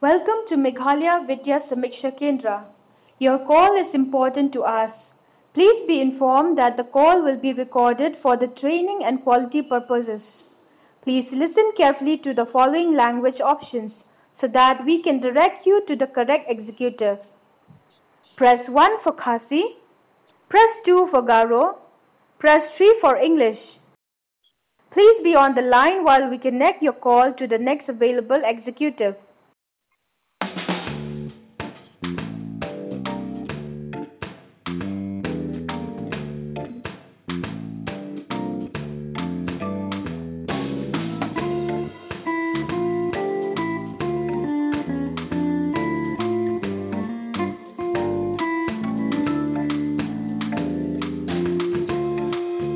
Welcome to Meghalaya Vidya Samiksha Kendra. Your call is important to us. Please be informed that the call will be recorded for the training and quality purposes. Please listen carefully to the following language options so that we can direct you to the correct executive. Press 1 for Khasi, press 2 for Garo, press 3 for English. Please be on the line while we connect your call to the next available executive.